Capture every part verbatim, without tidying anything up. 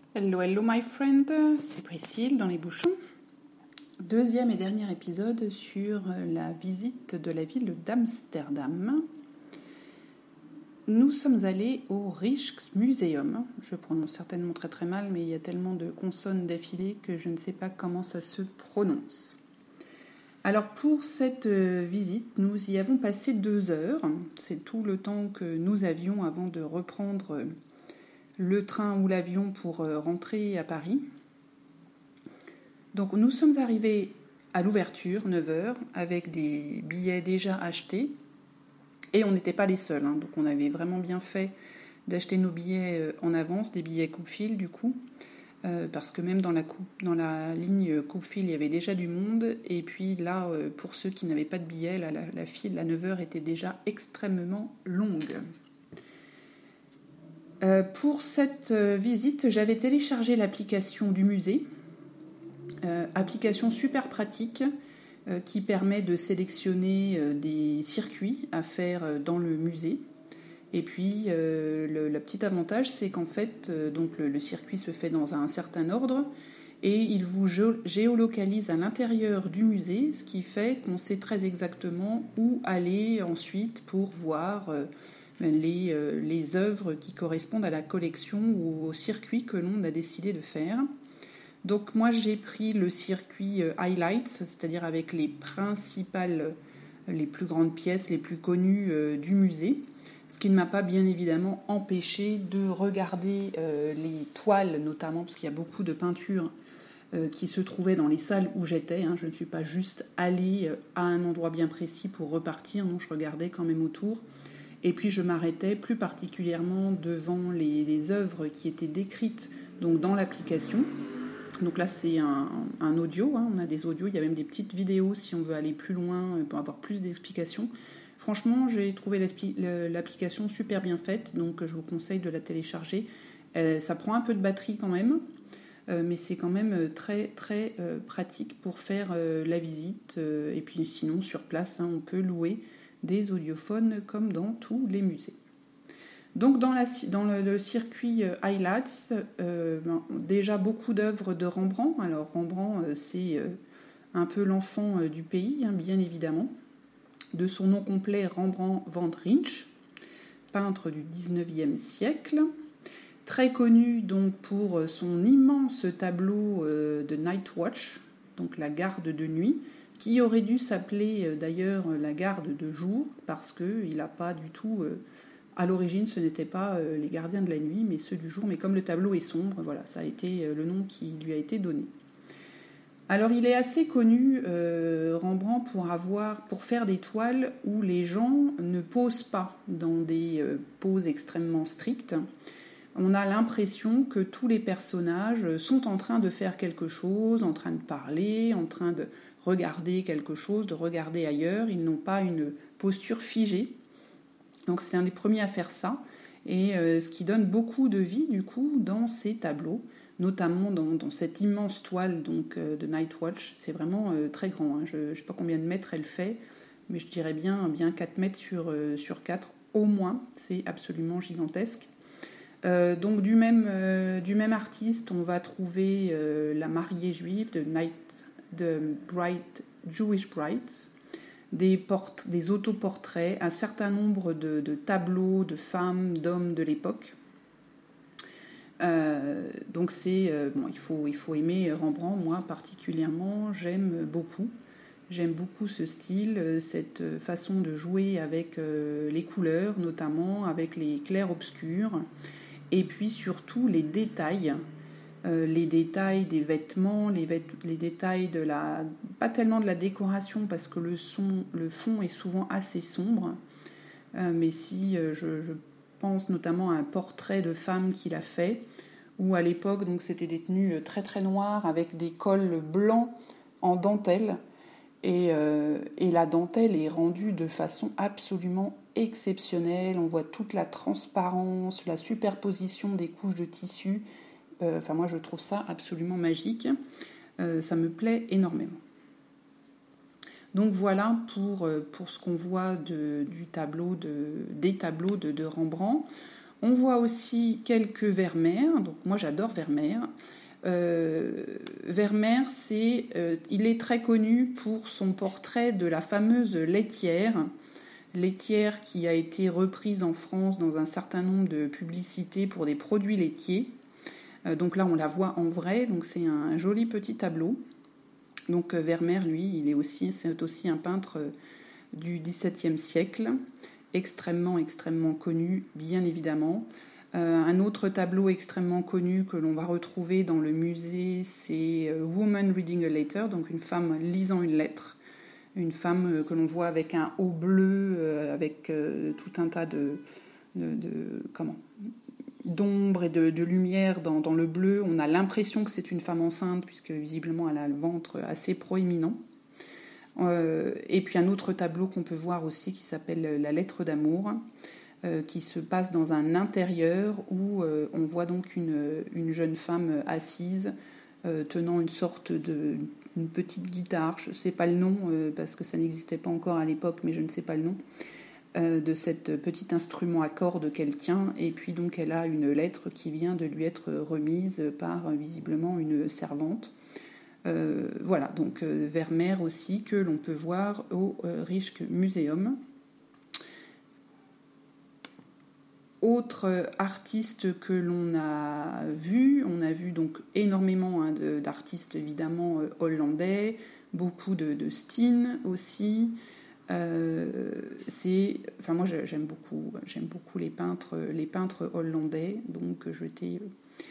Hello, hello my friend, c'est Priscille dans les bouchons. Deuxième et dernier épisode sur la visite de la ville d'Amsterdam. Nous sommes allés au Rijksmuseum. Je prononce certainement très très mal, mais il y a tellement de consonnes d'affilée que je ne sais pas comment ça se prononce. Alors pour cette visite, nous y avons passé deux heures. C'est tout le temps que nous avions avant de reprendre le train ou l'avion pour rentrer à Paris. Donc nous sommes arrivés à l'ouverture, neuf heures, avec des billets déjà achetés. Et on n'était pas les seuls, hein, donc on avait vraiment bien fait d'acheter nos billets en avance, des billets coupe-fil du coup, euh, parce que même dans la, coupe, dans la ligne coupe-fil, il y avait déjà du monde. Et puis là, euh, pour ceux qui n'avaient pas de billets, la, la, la file à neuf heures était déjà extrêmement longue. Euh, pour cette euh, visite, j'avais téléchargé l'application du musée, euh, application super pratique euh, qui permet de sélectionner euh, des circuits à faire euh, dans le musée. Et puis, euh, le, le petit avantage, c'est qu'en fait, euh, donc le, le circuit se fait dans un certain ordre et il vous géolocalise à l'intérieur du musée, ce qui fait qu'on sait très exactement où aller ensuite pour voir euh, Les, euh, les œuvres qui correspondent à la collection ou au circuit que l'on a décidé de faire. Donc moi j'ai pris le circuit euh, Highlights, c'est-à-dire avec les principales, les plus grandes pièces, les plus connues euh, du musée, ce qui ne m'a pas bien évidemment empêché de regarder euh, les toiles notamment, parce qu'il y a beaucoup de peintures euh, qui se trouvaient dans les salles où j'étais. Hein. Je ne suis pas juste allée à un endroit bien précis pour repartir, non, je regardais quand même autour. Et puis je m'arrêtais plus particulièrement devant les, les œuvres qui étaient décrites donc, dans l'application. Donc là c'est un, un audio, hein. On a des audios, il y a même des petites vidéos si on veut aller plus loin pour avoir plus d'explications. Franchement j'ai trouvé l'application super bien faite, donc je vous conseille de la télécharger. Euh, ça prend un peu de batterie quand même, euh, mais c'est quand même très très euh, pratique pour faire euh, la visite. Euh, et puis sinon sur place, hein, on peut louer des audiophones comme dans tous les musées. Donc dans, la, dans le, le circuit Highlights, euh, ben, déjà beaucoup d'œuvres de Rembrandt. Alors Rembrandt, euh, c'est euh, un peu l'enfant euh, du pays, hein, bien évidemment. De son nom complet, Rembrandt van Rijn, peintre du dix-neuvième siècle. Très connu donc pour son immense tableau euh, de Night Watch, donc la garde de nuit, qui aurait dû s'appeler d'ailleurs la garde de jour, parce qu'il n'a pas du tout... Euh, à l'origine, ce n'était pas euh, les gardiens de la nuit, mais ceux du jour. Mais comme le tableau est sombre, voilà, ça a été euh, le nom qui lui a été donné. Alors, il est assez connu, euh, Rembrandt, pour, avoir, pour faire des toiles où les gens ne posent pas dans des euh, poses extrêmement strictes. On a l'impression que tous les personnages sont en train de faire quelque chose, en train de parler, en train de regarder quelque chose, de regarder ailleurs. Ils n'ont pas une posture figée. Donc c'est un des premiers à faire ça, et euh, ce qui donne beaucoup de vie du coup dans ces tableaux, notamment dans, dans cette immense toile donc, euh, de Night Watch. C'est vraiment euh, très grand, hein. Je ne sais pas combien de mètres elle fait, mais je dirais bien, bien quatre mètres sur, euh, sur quatre au moins. C'est absolument gigantesque. Euh, donc du même, euh, du même artiste, on va trouver euh, la mariée juive de Night, de Bright, Jewish Brides, des, portraits, des autoportraits, un certain nombre de, de tableaux de femmes, d'hommes de l'époque. Euh, donc c'est euh, bon, il faut il faut aimer Rembrandt. Moi particulièrement, j'aime beaucoup. J'aime beaucoup ce style, cette façon de jouer avec euh, les couleurs, notamment avec les clairs-obscurs, et puis surtout les détails. Euh, les détails des vêtements, les, vêt- les détails de la... pas tellement de la décoration parce que le, son, le fond est souvent assez sombre, euh, mais si euh, je, je pense notamment à un portrait de femme qu'il a fait, où à l'époque donc, c'était des tenues très très noires avec des cols blancs en dentelle, et, euh, et la dentelle est rendue de façon absolument exceptionnelle. On voit toute la transparence, la superposition des couches de tissu. Enfin, euh, moi, je trouve ça absolument magique. Euh, ça me plaît énormément. Donc voilà pour, pour ce qu'on voit de, du tableau de, des tableaux de, de Rembrandt. On voit aussi quelques Vermeer, donc moi j'adore Vermeer. Euh, Vermeer, c'est, euh, il est très connu pour son portrait de la fameuse laitière, laitière qui a été reprise en France dans un certain nombre de publicités pour des produits laitiers. Euh, donc là, on la voit en vrai, donc c'est un joli petit tableau. Donc euh, Vermeer, lui, il est aussi, c'est aussi un peintre euh, du dix-septième siècle, extrêmement, extrêmement connu, bien évidemment. Euh, un autre tableau extrêmement connu que l'on va retrouver dans le musée, c'est euh, Woman Reading a Letter, donc une femme lisant une lettre. Une femme euh, que l'on voit avec un haut bleu, euh, avec euh, tout un tas de, de, de comment, d'ombre et de, de lumière dans, dans le bleu. On a l'impression que c'est une femme enceinte, puisque visiblement elle a le ventre assez proéminent. Euh, et puis un autre tableau qu'on peut voir aussi qui s'appelle La lettre d'amour, euh, qui se passe dans un intérieur où euh, on voit donc une, une jeune femme assise euh, tenant une sorte de une petite guitare. Je ne sais pas le nom euh, parce que ça n'existait pas encore à l'époque, mais je ne sais pas le nom euh, de cet petit instrument à cordes qu'elle tient. Et puis donc elle a une lettre qui vient de lui être remise par euh, visiblement une servante. Euh, voilà, donc euh, Vermeer aussi, que l'on peut voir au euh, Rijksmuseum. Autre artiste que l'on a vu, on a vu donc énormément hein, de, d'artistes évidemment euh, hollandais, beaucoup de, de Steen aussi. Euh, c'est, enfin moi j'aime beaucoup, j'aime beaucoup les peintres, les peintres hollandais, donc j'étais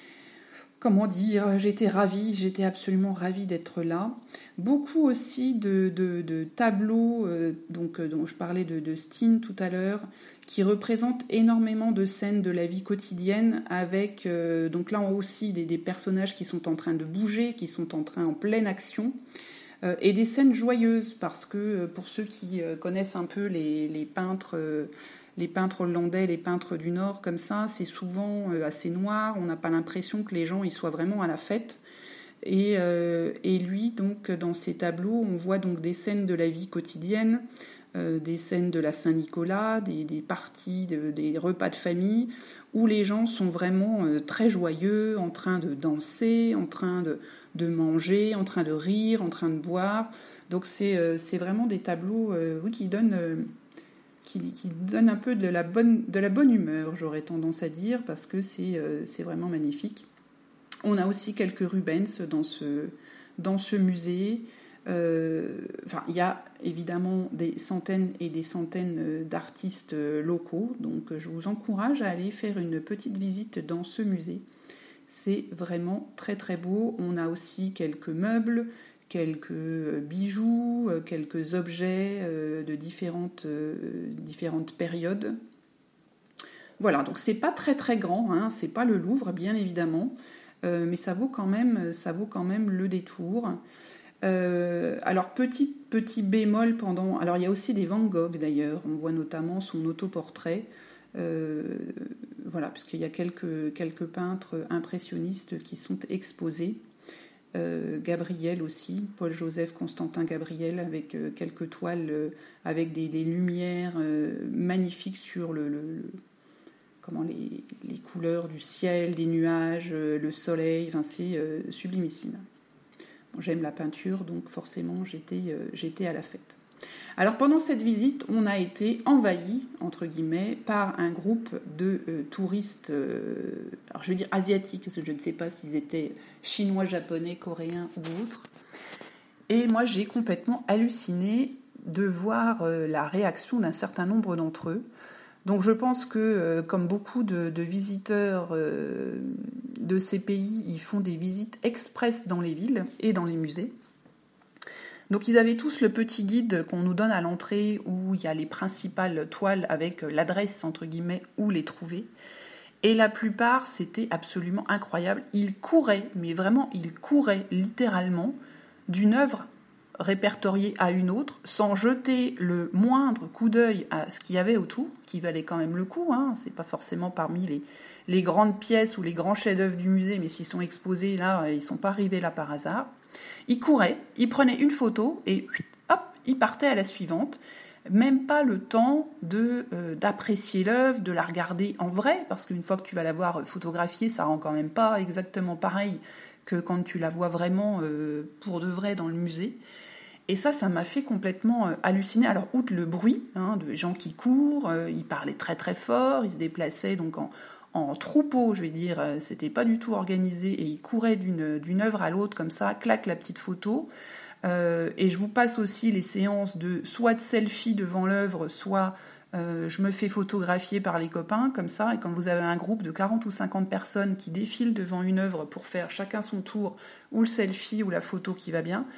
Comment dire, j'étais ravie, j'étais absolument ravie d'être là. Beaucoup aussi de, de, de tableaux, euh, donc, euh, dont je parlais de, de Steen tout à l'heure, qui représentent énormément de scènes de la vie quotidienne, avec euh, donc là aussi des, des personnages qui sont en train de bouger, qui sont en train en pleine action, euh, et des scènes joyeuses, parce que pour ceux qui euh, connaissent un peu les, les peintres... Euh, Les peintres hollandais, les peintres du Nord, comme ça, c'est souvent assez noir. On n'a pas l'impression que les gens y soient vraiment à la fête. Et, euh, et lui, donc, dans ses tableaux, on voit donc des scènes de la vie quotidienne, euh, des scènes de la Saint-Nicolas, des, des parties, de, des repas de famille, où les gens sont vraiment euh, très joyeux, en train de danser, en train de, de manger, en train de rire, en train de boire. Donc c'est, euh, c'est vraiment des tableaux euh, oui, qui donnent... Euh, Qui, qui donne un peu de la bonne, de la bonne humeur, j'aurais tendance à dire, parce que c'est, euh, c'est vraiment magnifique. On a aussi quelques Rubens dans ce, dans ce musée. Euh, enfin, il y a évidemment des centaines et des centaines d'artistes locaux, donc je vous encourage à aller faire une petite visite dans ce musée. C'est vraiment très très beau. On a aussi quelques meubles, quelques bijoux, quelques objets de différentes, différentes périodes. Voilà, donc c'est pas très très grand, hein, c'est pas le Louvre bien évidemment, euh, mais ça vaut quand même, ça vaut quand même le détour. Euh, alors petit petit bémol pendant, alors il y a aussi des Van Gogh d'ailleurs, on voit notamment son autoportrait. Euh, voilà, puisqu'il y a quelques quelques peintres impressionnistes qui sont exposés. Euh, Gabriel aussi, Paul-Joseph Constantin Gabriel, avec euh, quelques toiles euh, avec des, des lumières euh, magnifiques sur le, le, le comment les, les couleurs du ciel, des nuages, euh, le soleil, enfin, c'est euh, sublimissime. Bon, j'aime la peinture, donc forcément j'étais, euh, j'étais à la fête. Alors pendant cette visite, on a été envahi, entre guillemets, par un groupe de euh, touristes, euh, alors je veux dire asiatiques, parce que je ne sais pas s'ils étaient chinois, japonais, coréens ou autres. Et moi, j'ai complètement halluciné de voir euh, la réaction d'un certain nombre d'entre eux. Donc je pense que, euh, comme beaucoup de, de visiteurs euh, de ces pays, ils font des visites express dans les villes et dans les musées. Donc ils avaient tous le petit guide qu'on nous donne à l'entrée où il y a les principales toiles avec l'adresse entre guillemets où les trouver. Et la plupart, c'était absolument incroyable. Ils couraient, mais vraiment ils couraient littéralement d'une œuvre répertoriée à une autre sans jeter le moindre coup d'œil à ce qu'il y avait autour, qui valait quand même le coup. Hein. C'est pas forcément parmi les, les grandes pièces ou les grands chefs-d'œuvre du musée, mais s'ils sont exposés là, ils sont pas arrivés là par hasard. Il courait, il prenait une photo et hop, il partait à la suivante. même pas le temps de, euh, d'apprécier l'œuvre, de la regarder en vrai, parce qu'une fois que tu vas la voir photographiée, ça rend quand même pas exactement pareil que quand tu la vois vraiment euh, pour de vrai dans le musée. Et ça, ça m'a fait complètement euh, halluciner. Alors, outre le bruit, hein, de gens qui courent, euh, ils parlaient très très fort, ils se déplaçaient donc en, en troupeau, je vais dire, euh, c'était pas du tout organisé, et ils couraient d'une, d'une œuvre à l'autre comme ça, clac, la petite photo. Euh, et je vous passe aussi les séances de soit de selfie devant l'œuvre, soit euh, je me fais photographier par les copains, comme ça. Et quand vous avez un groupe de quarante ou cinquante personnes qui défilent devant une œuvre pour faire chacun son tour, ou le selfie ou la photo qui va bien,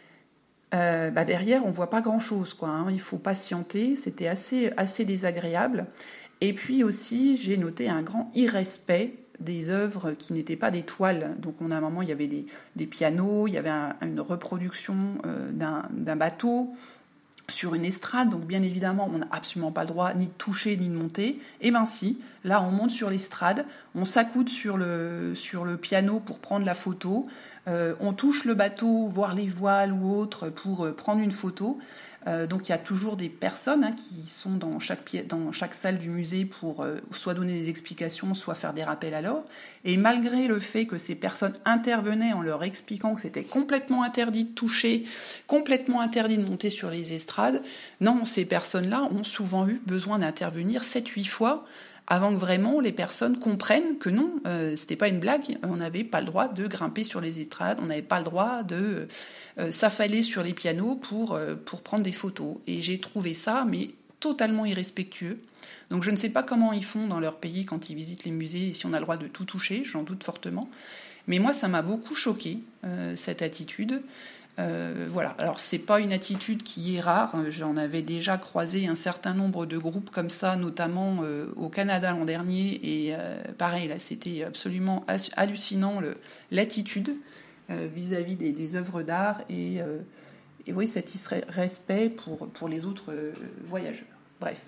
euh, bah derrière, on voit pas grand-chose, quoi, hein. Il faut patienter, c'était assez, assez désagréable. Et puis aussi, j'ai noté un grand irrespect des œuvres qui n'étaient pas des toiles. Donc on a un moment, il y avait des, des pianos, il y avait un, une reproduction euh, d'un, d'un bateau sur une estrade, donc bien évidemment, on n'a absolument pas le droit ni de toucher ni de monter. Et ben si, là on monte sur l'estrade, on s'accoude sur le, sur le piano pour prendre la photo, euh, on touche le bateau, voire les voiles ou autres, pour euh, prendre une photo. Euh, donc il y a toujours des personnes hein, qui sont dans chaque, pi- dans chaque salle du musée pour euh, soit donner des explications, soit faire des rappels à l'ordre. Et malgré le fait que ces personnes intervenaient en leur expliquant que c'était complètement interdit de toucher, complètement interdit de monter sur les estrades, non, ces personnes-là ont souvent eu besoin d'intervenir sept huit fois avant que vraiment les personnes comprennent que non, euh, c'était pas une blague, on n'avait pas le droit de grimper sur les estrades, on n'avait pas le droit de euh, s'affaler sur les pianos pour, euh, pour prendre des photos. Et j'ai trouvé ça, mais totalement irrespectueux. Donc je ne sais pas comment ils font dans leur pays quand ils visitent les musées, et si on a le droit de tout toucher, j'en doute fortement. Mais moi, ça m'a beaucoup choqué, euh, cette attitude. Euh, voilà. Alors c'est pas une attitude qui est rare. J'en avais déjà croisé un certain nombre de groupes comme ça, notamment euh, au Canada l'an dernier. Et euh, pareil, là, c'était absolument hallucinant le, l'attitude euh, vis-à-vis des, des œuvres d'art et, euh, et oui, cet irrespect pour pour les autres euh, voyageurs. Bref.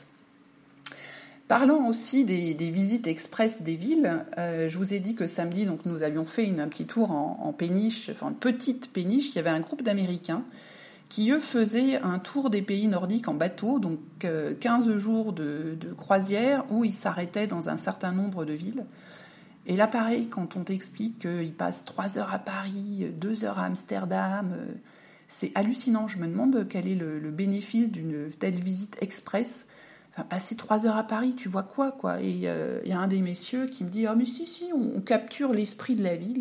Parlons aussi des, des visites express des villes. Euh, je vous ai dit que samedi, donc, nous avions fait une, un petit tour en, en péniche, enfin une petite péniche. Il y avait un groupe d'Américains qui, eux, faisaient un tour des pays nordiques en bateau, donc euh, quinze jours de, de croisière, où ils s'arrêtaient dans un certain nombre de villes. Et là, pareil, quand on t'explique qu'ils passent trois heures à Paris, deux heures à Amsterdam, euh, c'est hallucinant. Je me demande quel est le, le bénéfice d'une telle visite express. Enfin, passer trois heures à Paris, tu vois quoi, quoi. Et il euh, y a un des messieurs qui me dit « Ah, mais si, si, on, on capture l'esprit de la ville. »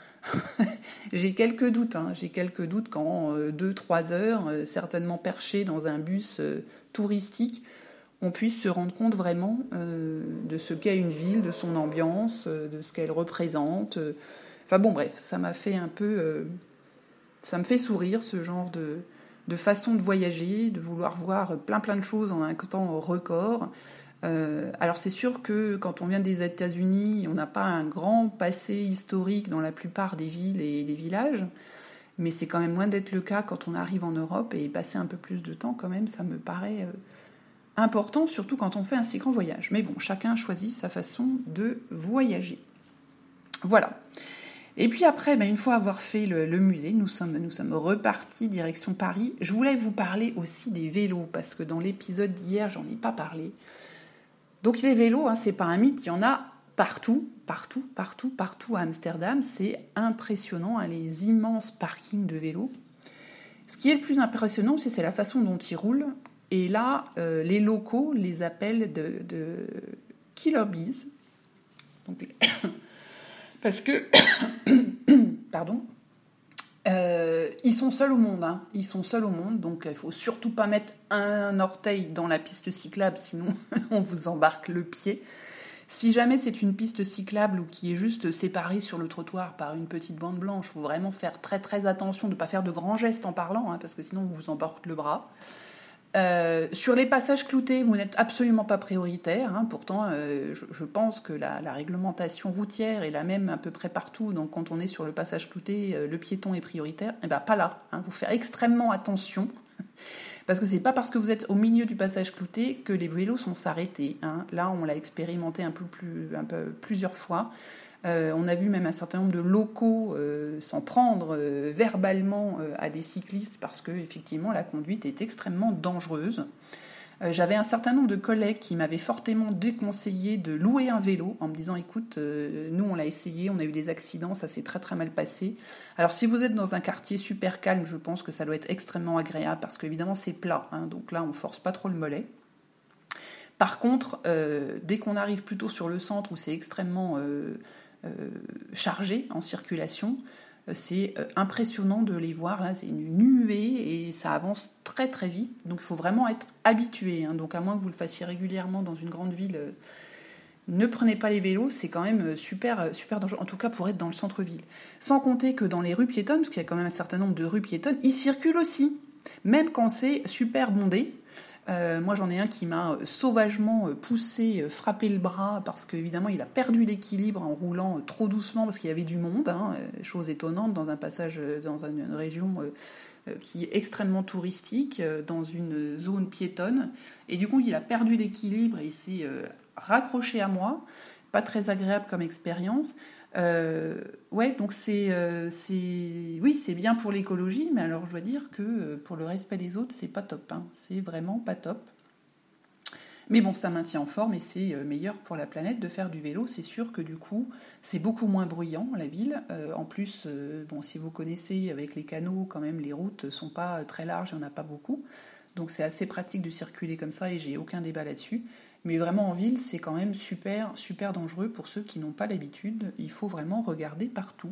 J'ai quelques doutes, hein. J'ai quelques doutes quand euh, deux, trois heures, euh, certainement perché dans un bus euh, touristique, on puisse se rendre compte vraiment euh, de ce qu'est une ville, de son ambiance, euh, de ce qu'elle représente. Euh. Enfin bon, bref, ça m'a fait un peu... Euh, ça me fait sourire, ce genre de... de façon de voyager, de vouloir voir plein plein de choses en un temps record. Euh, alors c'est sûr que quand on vient des États-Unis, on n'a pas un grand passé historique dans la plupart des villes et des villages, mais c'est quand même loin d'être le cas quand on arrive en Europe, et passer un peu plus de temps quand même, ça me paraît euh, important, surtout quand on fait un si grand voyage. Mais bon, chacun choisit sa façon de voyager. Voilà. Et puis après, ben une fois avoir fait le, le musée, nous sommes, nous sommes repartis direction Paris. Je voulais vous parler aussi des vélos, parce que dans l'épisode d'hier, j'en ai pas parlé. Donc les vélos, hein, c'est pas un mythe, il y en a partout, partout, partout, partout à Amsterdam. C'est impressionnant, hein, les immenses parkings de vélos. Ce qui est le plus impressionnant, c'est, c'est la façon dont ils roulent. Et là, euh, les locaux les appellent de, de killer bees. Donc, parce que, pardon, euh, ils sont seuls au monde, hein. Ils sont seuls au monde, donc il faut surtout pas mettre un orteil dans la piste cyclable, sinon on vous embarque le pied. Si jamais c'est une piste cyclable ou qui est juste séparée sur le trottoir par une petite bande blanche, il faut vraiment faire très très attention de ne pas faire de grands gestes en parlant, hein, parce que sinon on vous embarque le bras. Euh, sur les passages cloutés, vous n'êtes absolument pas prioritaire, hein. Pourtant, euh, je, je pense que la, la réglementation routière est la même à peu près partout. Donc, quand on est sur le passage clouté, euh, le piéton est prioritaire. Eh ben, pas là. Il hein. faut faire extrêmement attention, parce que c'est pas parce que vous êtes au milieu du passage clouté que les vélos sont s'arrêter. Hein. Là, on l'a expérimenté un peu plus, un peu plusieurs fois. Euh, on a vu même un certain nombre de locaux euh, s'en prendre euh, verbalement euh, à des cyclistes parce que effectivement la conduite est extrêmement dangereuse. Euh, j'avais un certain nombre de collègues qui m'avaient fortement déconseillé de louer un vélo en me disant écoute, euh, nous on l'a essayé, on a eu des accidents, ça s'est très très mal passé. Alors si vous êtes dans un quartier super calme, je pense que ça doit être extrêmement agréable parce qu'évidemment c'est plat, hein, donc là on force pas trop le mollet. Par contre, euh, dès qu'on arrive plutôt sur le centre où c'est extrêmement euh, euh, chargé en circulation, c'est impressionnant de les voir, là, c'est une nuée et ça avance très très vite. Donc il faut vraiment être habitué. Hein. Donc à moins que vous le fassiez régulièrement dans une grande ville, euh, ne prenez pas les vélos, c'est quand même super, super dangereux. En tout cas pour être dans le centre-ville. Sans compter que dans les rues piétonnes, parce qu'il y a quand même un certain nombre de rues piétonnes, ils circulent aussi. Même quand c'est super bondé. Euh, moi j'en ai un qui m'a sauvagement poussé, frappé le bras parce qu'évidemment il a perdu l'équilibre en roulant trop doucement parce qu'il y avait du monde, hein, chose étonnante dans un passage dans une région qui est extrêmement touristique, dans une zone piétonne, et du coup il a perdu l'équilibre et il s'est raccroché à moi, pas très agréable comme expérience. Euh, ouais, donc c'est, euh, c'est, oui, c'est bien pour l'écologie, mais alors je dois dire que euh, pour le respect des autres, c'est pas top, hein, c'est vraiment pas top. Mais bon, ça maintient en forme et c'est euh, meilleur pour la planète de faire du vélo. C'est sûr que du coup, c'est beaucoup moins bruyant la ville. Euh, en plus, euh, bon, si vous connaissez avec les canaux, quand même, les routes sont pas très larges, il n'y en a pas beaucoup. Donc c'est assez pratique de circuler comme ça et j'ai aucun débat là-dessus. Mais vraiment en ville, c'est quand même super, super dangereux pour ceux qui n'ont pas l'habitude. Il faut vraiment regarder partout.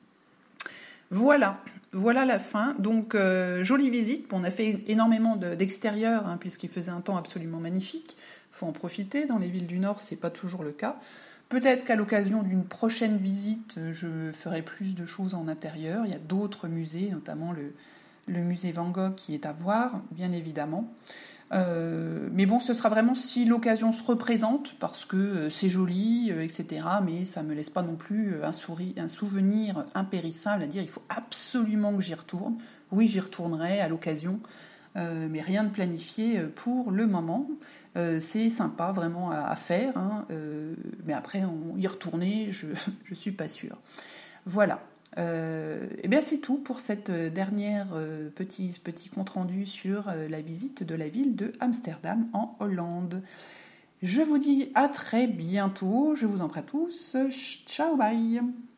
Voilà, voilà la fin. Donc, euh, jolie visite. Bon, on a fait énormément de, d'extérieur, hein, puisqu'il faisait un temps absolument magnifique. Il faut en profiter. Dans les villes du Nord, c'est pas toujours le cas. Peut-être qu'à l'occasion d'une prochaine visite, je ferai plus de choses en intérieur. Il y a d'autres musées, notamment le, le musée Van Gogh qui est à voir, bien évidemment. Euh, mais bon, ce sera vraiment si l'occasion se représente, parce que euh, c'est joli, euh, et cetera. Mais ça me laisse pas non plus un, souri- un souvenir impérissable à dire il faut absolument que j'y retourne. Oui, j'y retournerai à l'occasion, euh, mais rien de planifié pour le moment. Euh, c'est sympa vraiment à, à faire, hein, euh, mais après on, y retourner, je je suis pas sûre. Voilà. Euh, et bien c'est tout pour cette dernière euh, petit, petit compte-rendu sur euh, la visite de la ville de Amsterdam en Hollande. Je vous dis à très bientôt, je vous embrasse tous, ciao bye.